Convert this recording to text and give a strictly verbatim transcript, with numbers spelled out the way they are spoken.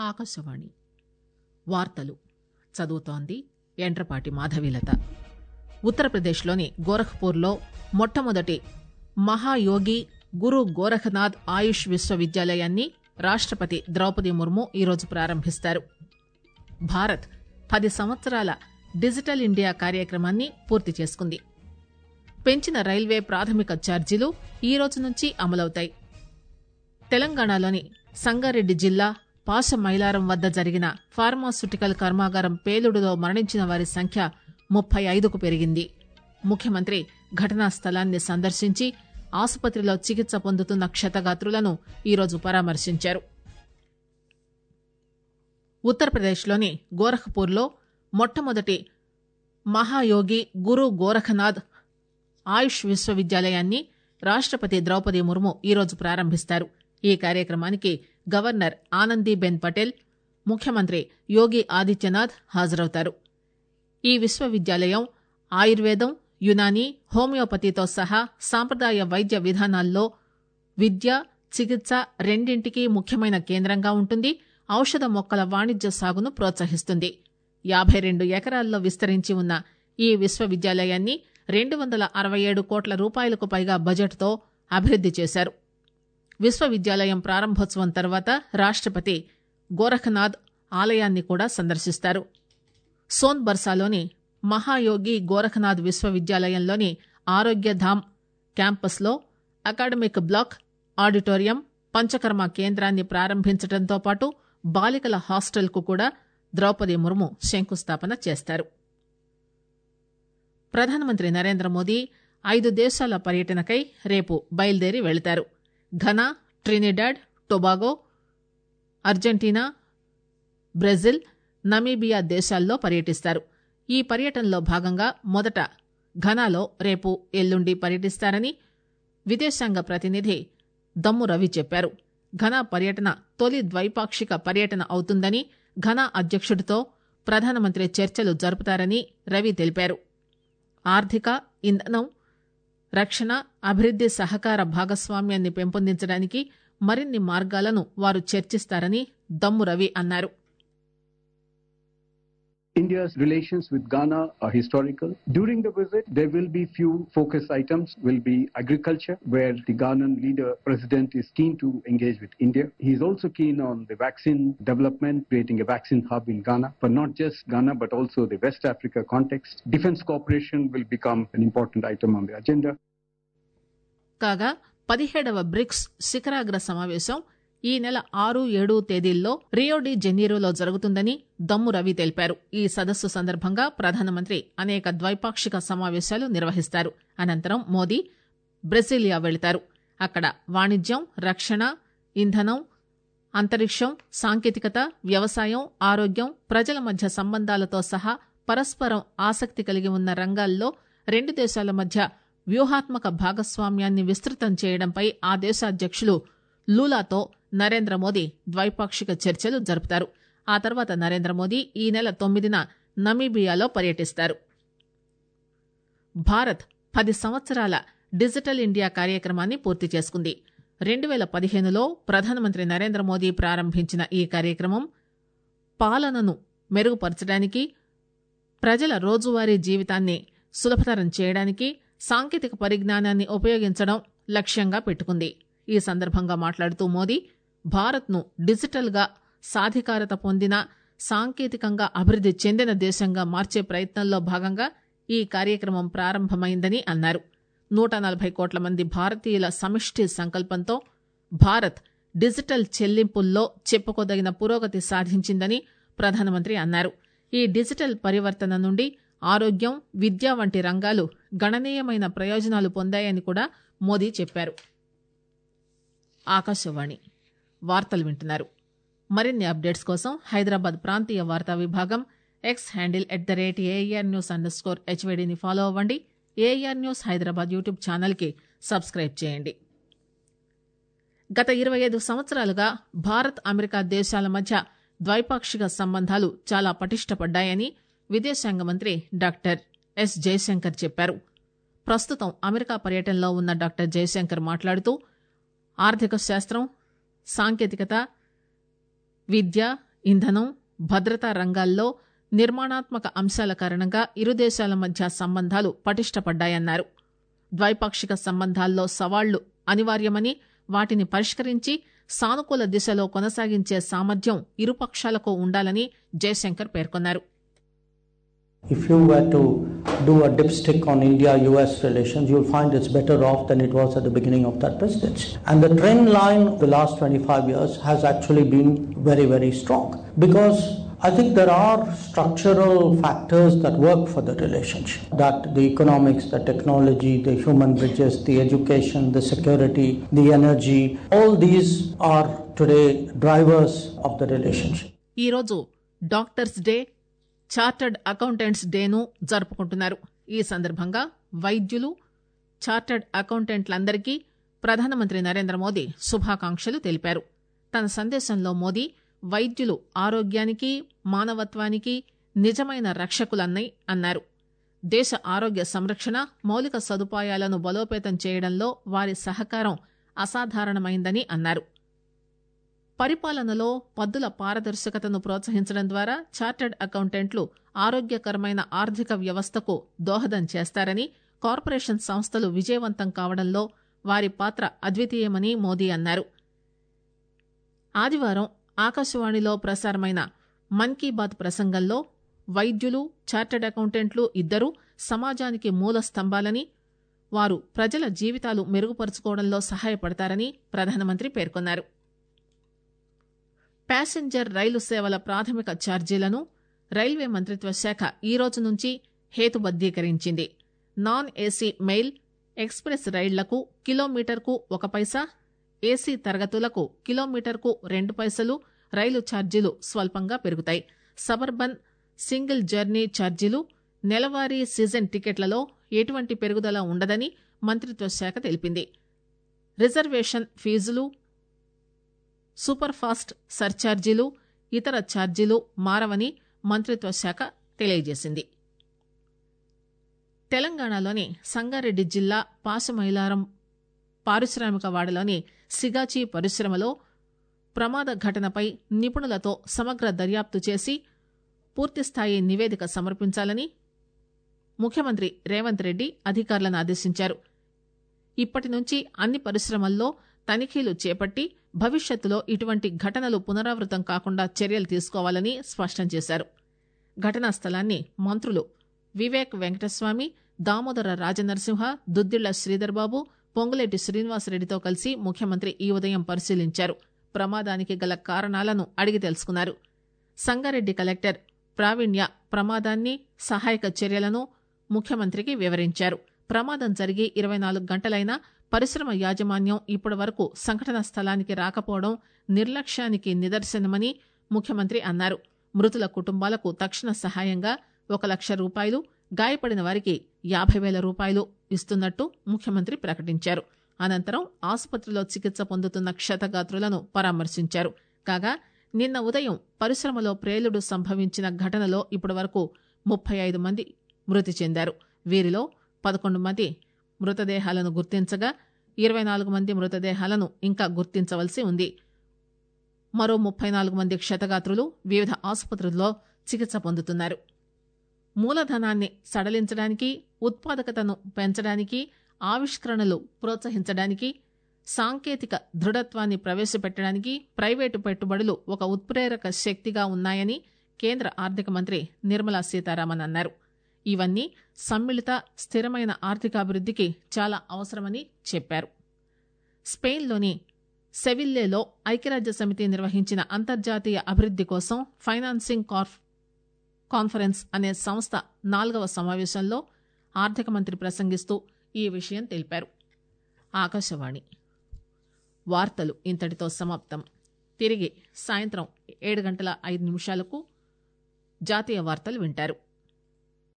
ఆకాశవాణి వార్తలు చదువుతోంది ఎండ్రపాటి మాధవీలత. ఉత్తరప్రదేశ్లోని గోరఖ్పూర్లో మొట్టమొదటి మహాయోగి గురు గోరఖనాథ్ ఆయుష్ విశ్వవిద్యాలయాన్ని రాష్టపతి ద్రౌపది ముర్ము ఈరోజు ప్రారంభిస్తారు. భారత్ పది సంవత్సరాల డిజిటల్ ఇండియా కార్యక్రమాన్ని పూర్తి చేసుకుంది. పెంచిన రైల్వే ప్రాథమిక ఛార్జీలు ఈ రోజు నుంచి అమలవుతాయి. తెలంగాణలోని సంగారెడ్డి జిల్లా పాశమైలారం వద్ద జరిగిన ఫార్మాస్యూటికల్ కర్మాగారం పేలుడులో మరణించిన వారి సంఖ్య ముప్పై ఐదుకు పెరిగింది. ముఖ్యమంత్రి ఘటనా స్థలాన్ని సందర్శించి ఆసుపత్రిలో చికిత్స పొందుతున్న క్షతగాత్రులను ఈరోజు పరామర్శించారు. ఉత్తరప్రదేశ్లోని గోరఖ్పూర్లో మొట్టమొదటి మహాయోగి గురు గోరఖనాథ్ ఆయుష్ విశ్వవిద్యాలయాన్ని రాష్టపతి ద్రౌపది ముర్ము ఈరోజు ప్రారంభిస్తారు. ఈ కార్యక్రమానికి గవర్నర్ ఆనందీబెన్ పటేల్, ముఖ్యమంత్రి యోగి ఆదిత్యనాథ్ హాజరవుతారు. ఈ విశ్వవిద్యాలయం ఆయుర్వేదం, యునానీ, హోమియోపతితో సహా సాంప్రదాయ వైద్య విధానాల్లో విద్య, చికిత్స రెండింటికీ ముఖ్యమైన కేంద్రంగా ఉంటుంది. ఔషధ మొక్కల వాణిజ్య సాగును ప్రోత్సహిస్తుంది. యాభై రెండు ఎకరాల్లో విస్తరించి ఉన్న ఈ విశ్వవిద్యాలయాన్ని రెండు వందల అరవై ఏడు కోట్ల రూపాయలకు పైగా బడ్జెట్తో అభివృద్ది చేశారు. విశ్వవిద్యాలయం ప్రారంభోత్సవం తర్వాత రాష్టపతి గోరఖనాథ్ ఆలయాన్ని కూడా సందర్శిస్తారు. సోన్బర్సాలోని మహాయోగి గోరఖనాథ్ విశ్వవిద్యాలయంలోని ఆరోగ్యధామ్ క్యాంపస్లో అకాడమిక్ బ్లాక్, ఆడిటోరియం, పంచకర్మ కేంద్రాన్ని ప్రారంభించడంతో పాటు బాలికల హాస్టల్కు కూడా ద్రౌపది ముర్ము శంకుస్థాపన చేస్తారు. ప్రధానమంత్రి నరేంద్ర మోదీ ఐదు దేశాల పర్యటనకై రేపు బయలుదేరి వెళతారు. Ghana, Trinidad, Tobago, Argentina, Brazil, Namibia దేశాల్లో పర్యటిస్తారు. ఈ పర్యటనలో భాగంగా మొదట ఘనాలో రేపు, ఎల్లుండి పర్యటిస్తారని విదేశాంగ ప్రతినిధి దమ్ము రవి చెప్పారు. ఘనా పర్యటన తొలి ద్వైపాక్షిక పర్యటన అవుతుందని, ఘనా అధ్యక్షుడితో ప్రధానమంత్రి చర్చలు జరుపుతారని రవి తెలిపారు. ఆర్థిక, ఇంధనం, రక్షణ, అభివృద్ది సహకార భాగస్వామ్యాన్ని పెంపొందించడానికి మరిన్ని మార్గాలను వారు చర్చిస్తారని దమ్ము రవి అన్నారు. India's relations with Ghana are historical. During the visit, there will be few focus items, will be agriculture, where the Ghanan leader, president, is keen to engage with India. He is also keen on the vaccine development, creating a vaccine hub in Ghana, but not just Ghana, but also the West Africa context. Defense cooperation will become an important item on the agenda. కాగా పదిహేడవ bricks శిఖరాగ్ర సమావేశం ఈ నెల ఆరు, ఏడు తేదీల్లో Rio de జెనీరోలో జరుగుతుందని దమ్ము రవి తెలిపారు. ఈ సదస్సు సందర్భంగా ప్రధానమంత్రి అనేక ద్వైపాక్షిక సమావేశాలు నిర్వహిస్తారు. అనంతరం మోదీ బ్రెజిలియా వెళతారు. అక్కడ వాణిజ్యం, రక్షణ, ఇంధనం, అంతరిక్షం, సాంకేతికత, వ్యవసాయం, ఆరోగ్యం, ప్రజల మధ్య సంబంధాలతో సహా పరస్పరం ఆసక్తి కలిగి ఉన్న రంగాల్లో రెండు దేశాల మధ్య వ్యూహాత్మక భాగస్వామ్యాన్ని విస్తృతం చేయడంపై ఆ దేశ అధ్యక్షులు లూలాతో నరేంద్ర మోదీ ద్వైపాక్షిక చర్చలు జరుపుతారు. ఆ తర్వాత నరేంద్ర మోదీ ఈ నెల తొమ్మిదిన నమీబియాలో పర్యటిస్తారు. భారత్ పది సంవత్సరాల డిజిటల్ ఇండియా కార్యక్రమాన్ని పూర్తి చేసుకుంది. రెండు వేల పదిహేనులో ప్రధానమంత్రి నరేంద్ర మోదీ ప్రారంభించిన ఈ కార్యక్రమం పాలనను మెరుగుపరచడానికి, ప్రజల రోజువారీ జీవితాన్ని సులభతరం చేయడానికి సాంకేతిక పరిజ్ఞానాన్ని ఉపయోగించడం లక్ష్యంగా పెట్టుకుంది. ఈ సందర్భంగా మాట్లాడుతూ మోదీ భారత్ను డిజిటల్ గా సాధికారత పొందిన, సాంకేతికంగా అభివృద్ది చెందిన దేశంగా మార్చే ప్రయత్నంలో భాగంగా ఈ కార్యక్రమం ప్రారంభమైందని అన్నారు. నూట నలభై కోట్ల మంది భారతీయుల సమిష్టి సంకల్పంతో భారత్ డిజిటల్ చెల్లింపుల్లో చెప్పుకోదగిన పురోగతి సాధించిందని ప్రధానమంత్రి అన్నారు. ఈ డిజిటల్ పరివర్తన నుండి ఆరోగ్యం, విద్య వంటి రంగాలు గణనీయమైన ప్రయోజనాలు పొందాయని కూడా మోదీ చెప్పారు. ఆకాశవాణి వార్తలు వింటున్నారు. మరిన్ని అప్డేట్స్ కోసం హైదరాబాద్ ప్రాంతీయ వార్తా విభాగం X handle at the rate AR news underscore హెచ్వైడీని ఫాలో అవ్వండి. ఏఆర్ న్యూస్ హైదరాబాద్ యూట్యూబ్ ఛానల్కి సబ్స్క్రైబ్ చేయండి. గత ఇరవై ఐదు సంవత్సరాలుగా భారత్, అమెరికా దేశాల మధ్య ద్వైపాక్షిక సంబంధాలు చాలా పటిష్టపడ్డాయని విదేశాంగ మంత్రి డాక్టర్ ఎస్ జయశంకర్ చెప్పారు. ప్రస్తుతం అమెరికా పర్యటనలో ఉన్న డాక్టర్ జయశంకర్ మాట్లాడుతూ ఆర్థిక శాస్త్రం, సాంకేతికత, విద్య, ఇంధనం, భద్రతా రంగాల్లో నిర్మాణాత్మక అంశాల కారణంగా ఇరు దేశాల మధ్య సంబంధాలు పటిష్టపడ్డాయన్నారు. ద్వైపాక్షిక సంబంధాల్లో సవాళ్లు అనివార్యమని, వాటిని పరిష్కరించి సానుకూల దిశలో కొనసాగించే సామర్థ్యం ఇరుపక్షాలకు ఉండాలని జయశంకర్ పేర్కొన్నారు. If you were to do a dipstick on India U S relations, you'll find it's better off than it was at the beginning of that presidency. And the trend line of the last twenty-five years has actually been very, very strong. Because I think there are structural factors that work for the relationship. That the economics, the technology, the human bridges, the education, the security, the energy, all these are today drivers of the relationship. ఈ రోజు doctors day, chartered accountants డేను జరుపుకుంటున్నారు. ఈ సందర్భంగా వైద్యులు, chartered అకౌంటెంట్లందరికీ ప్రధానమంత్రి నరేంద్ర మోదీ శుభాకాంక్షలు తెలిపారు. తన సందేశంలో మోదీ వైద్యులు ఆరోగ్యానికి, మానవత్వానికి నిజమైన రక్షకులన్నై అన్నారు. దేశ ఆరోగ్య సంరక్షణ, మౌలిక సదుపాయాలను బలోపేతం చేయడంలో వారి సహకారం అసాధారణమైందని అన్నారు. పరిపాలనలో పద్దుల పారదర్శకతను ప్రోత్సహించడం ద్వారా చార్టర్డ్ అకౌంటెంట్లు ఆరోగ్యకరమైన ఆర్థిక వ్యవస్థకు దోహదం చేస్తారని, కార్పొరేషన్ సంస్థలు విజయవంతం కావడంలో వారి పాత్ర అద్వితీయమని మోదీ అన్నారు. ఆదివారం ఆకాశవాణిలో ప్రసారమైన మన్ కీ బాత్ ప్రసంగంలో వైద్యులు, చార్టర్డ్ అకౌంటెంట్లు ఇద్దరూ సమాజానికి మూల స్తంభాలని, వారు ప్రజల జీవితాలు మెరుగుపరుచుకోవడంలో సహాయపడతారని ప్రధానమంత్రి పేర్కొన్నారు. ప్యాసింజర్ రైలు సేవల ప్రాథమిక ఛార్జీలను రైల్వే మంత్రిత్వ శాఖ ఈ రోజు నుంచి హేతుబద్దీకరించింది. నాన్ ఏసీ మెయిల్, ఎక్స్ప్రెస్ రైళ్లకు కిలోమీటర్కు ఒక పైసా, ఏసీ తరగతులకు కిలోమీటర్కు రెండు పైసలు రైలు ఛార్జీలు స్వల్పంగా పెరుగుతాయి. సబర్బన్ సింగిల్ జర్నీ ఛార్జీలు, నెలవారీ సీజన్ టికెట్లలో ఎటువంటి పెరుగుదల ఉండదని మంత్రిత్వ శాఖ తెలిపింది. రిజర్వేషన్ ఫీజులు, సూపర్ ఫాస్ట్ సర్ఛార్జీలు, ఇతర ఛార్జీలు మారవని మంత్రిత్వ శాఖ తెలియజేసింది. తెలంగాణలోని సంగారెడ్డి జిల్లా పాసమైలారం పారిశ్రామిక వాడలోని సిగాచి పరిశ్రమలో ప్రమాద ఘటనపై నిపుణులతో సమగ్ర దర్యాప్తు చేసి పూర్తిస్థాయి నివేదిక సమర్పించాలని ముఖ్యమంత్రి రేవంత్ రెడ్డి అధికారులను ఆదేశించారు. ఇప్పటి నుంచి అన్ని పరిశ్రమల్లో తనిఖీలు చేపట్టి భవిష్యత్తులో ఇటువంటి ఘటనలు పునరావృతం కాకుండా చర్యలు తీసుకోవాలని స్పష్టం చేశారు. ఘటనా స్థలాన్ని మంత్రులు వివేక్ వెంకటస్వామి, దామోదర రాజనరసింహ, దుద్దిళ్ల శ్రీధర్బాబు, పొంగులేటి శ్రీనివాసరెడ్డితో కలిసి ముఖ్యమంత్రి ఈ ఉదయం పరిశీలించారు. ప్రమాదానికి గల కారణాలను అడిగి తెలుసుకున్నారు. సంగారెడ్డి కలెక్టర్ ప్రావీణ్య ప్రమాదాన్ని, సహాయక చర్యలను ముఖ్యమంత్రికి వివరించారు. ప్రమాదం జరిగి ఇరవై నాలుగు గంటలైనా పరిశ్రమ యాజమాన్యం ఇప్పటి వరకు సంఘటనా స్థలానికి రాకపోవడం నిర్లక్ష్యానికి నిదర్శనమని ముఖ్యమంత్రి అన్నారు. మృతుల కుటుంబాలకు తక్షణ సహాయంగా ఒక లక్ష రూపాయలు, గాయపడిన వారికి యాభై వేల రూపాయలు ఇస్తున్నట్టు ముఖ్యమంత్రి ప్రకటించారు. అనంతరం ఆసుపత్రిలో చికిత్స పొందుతున్న క్షతగాత్రులను పరామర్శించారు. కాగా నిన్న ఉదయం పరిశ్రమలో ప్రేలుడు సంభవించిన ఘటనలో ఇప్పటి వరకు ముప్పై ఐదు మంది మృతి చెందారు. వీరిలో పదకొండు మంది మృతదేహాలను గుర్తించగా ఇరవై నాలుగు మంది మృతదేహాలను ఇంకా గుర్తించవలసి ఉంది. మరో ముప్పై నాలుగు మంది క్షతగాత్రులు వివిధ ఆసుపత్రుల్లో చికిత్స పొందుతున్నారు. మూలధనాన్ని సడలించడానికి, ఉత్పాదకతను పెంచడానికి, ఆవిష్కరణలు ప్రోత్సహించడానికి, సాంకేతిక దృఢత్వాన్ని ప్రవేశపెట్టడానికి ప్రైవేటు పెట్టుబడులు ఒక ఉత్ప్రేరక శక్తిగా ఉన్నాయని కేంద్ర ఆర్థిక మంత్రి నిర్మలా సీతారామన్ అన్నారు. ఇవన్నీ సమ్మిళిత స్థిరమైన ఆర్థికాభివృద్ధికి చాలా అవసరమని చెప్పారు. స్పెయిన్లోని సెవిల్లేలో ఐక్యరాజ్య సమితి నిర్వహించిన అంతర్జాతీయ అభివృద్ధి కోసం ఫైనాన్సింగ్ కార్ప్ కాన్ఫరెన్స్ అనే సంస్థ నాలుగవ సమావేశంలో ఆర్థిక మంత్రి ప్రసంగిస్తూ ఈ విషయం తెలిపారు. ఆకాశవాణి వార్తలు ఇంతటితో సమాప్తం. తిరిగి సాయంత్రం ఏడు గంటల ఐదు నిమిషాలకు జాతీయ వార్తలు వింటారు.